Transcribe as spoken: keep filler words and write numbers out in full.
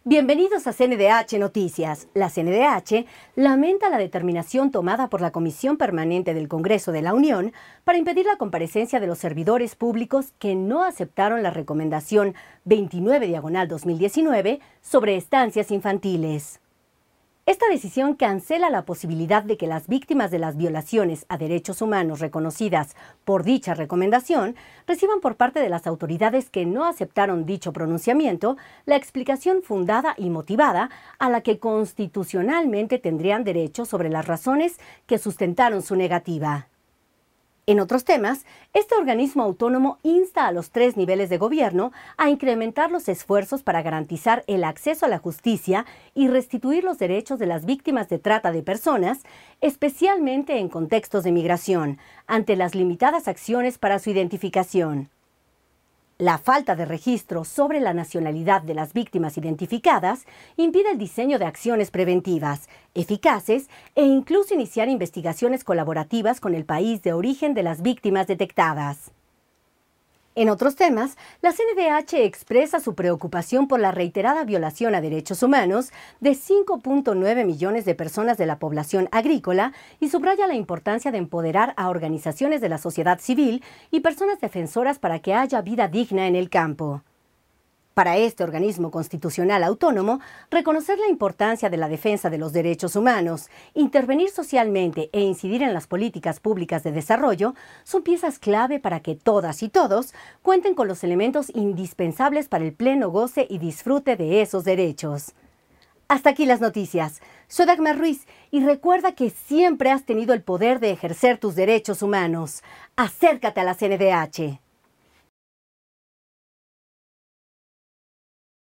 Bienvenidos a C N D H Noticias. La C N D H lamenta la determinación tomada por la Comisión Permanente del Congreso de la Unión para impedir la comparecencia de los servidores públicos que no aceptaron la recomendación veintinueve diagonal dos mil diecinueve sobre estancias infantiles. Esta decisión cancela la posibilidad de que las víctimas de las violaciones a derechos humanos reconocidas por dicha recomendación reciban por parte de las autoridades que no aceptaron dicho pronunciamiento la explicación fundada y motivada a la que constitucionalmente tendrían derecho sobre las razones que sustentaron su negativa. En otros temas, este organismo autónomo insta a los tres niveles de gobierno a incrementar los esfuerzos para garantizar el acceso a la justicia y restituir los derechos de las víctimas de trata de personas, especialmente en contextos de migración, ante las limitadas acciones para su identificación. La falta de registro sobre la nacionalidad de las víctimas identificadas impide el diseño de acciones preventivas, eficaces e incluso iniciar investigaciones colaborativas con el país de origen de las víctimas detectadas. En otros temas, la C N D H expresa su preocupación por la reiterada violación a derechos humanos de cinco punto nueve millones de personas de la población agrícola y subraya la importancia de empoderar a organizaciones de la sociedad civil y personas defensoras para que haya vida digna en el campo. Para este organismo constitucional autónomo, reconocer la importancia de la defensa de los derechos humanos, intervenir socialmente e incidir en las políticas públicas de desarrollo son piezas clave para que todas y todos cuenten con los elementos indispensables para el pleno goce y disfrute de esos derechos. Hasta aquí las noticias. Soy Dagmar Ruiz y recuerda que siempre has tenido el poder de ejercer tus derechos humanos. Acércate a la C N D H.